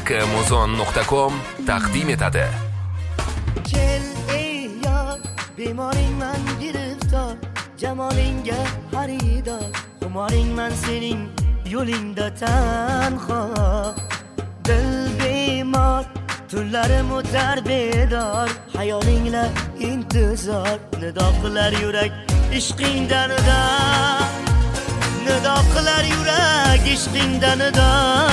mahkamuzon.com taqdim etadi. Kel ey yar, bemoring man giriftor, jamolingga xaridor, xumoring man sening yo'lingda tanho. Dil bemor, tunlarim o'tar bedor, xayolingla intizor, nido qilar yurak ishqingdan nido, nido qilar yurak ishqingdan nido.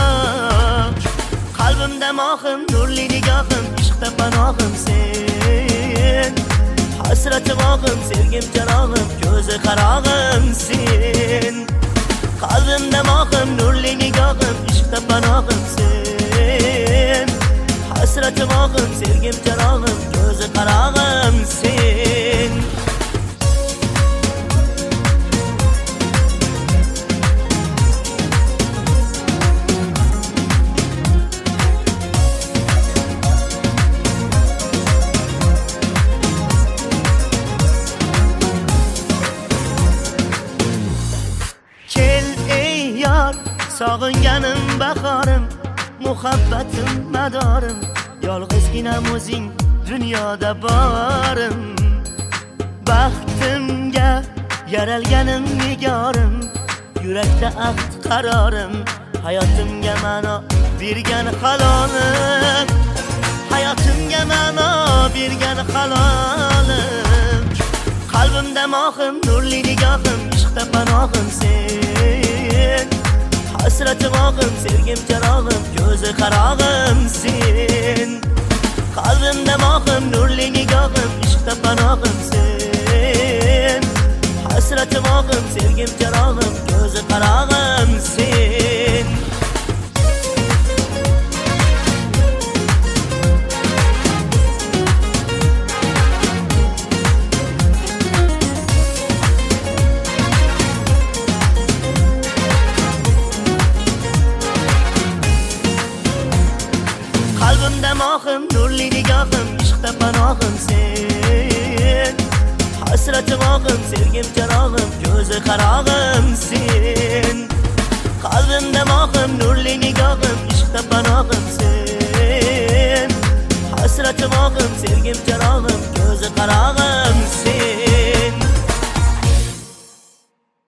Qalbimda mohim, nurli nigohim, ishqda panohim sen. Hasratim og'im, sevgim charog'im, ko'zi qarog'im sen. Qalbimda mohim, nurli nigohim, ishqda panohim sen. Hasratim og'im, sevgim charog'im, ko'zi qarog'im sen. Sog'inganim bahorim, muhabbatim madorim, yolg'izginam o'zing dunyoda borim. Baxtimga yaralganim nigorim, yurakda ahd qarorim, hayotimga ma'no bergan halolim, hayotimga ma'no bergan halolim. Qalbimda mohim, nurli nigohim, ishqda panohim sen. Hasratim og'im, sevgim charog'im, ko'zi qarog'im sen. Qalbimda mohim, nurli nigohim, ishqda panohim sen. Hasratim og'im, sevgim charog'im, ko'zi qarog'im sen. Qalbimda mohim, nurli nigohim, ishqda panohim sen. Hasratim og'im, sevgim charog'im, ko'zi qarog'im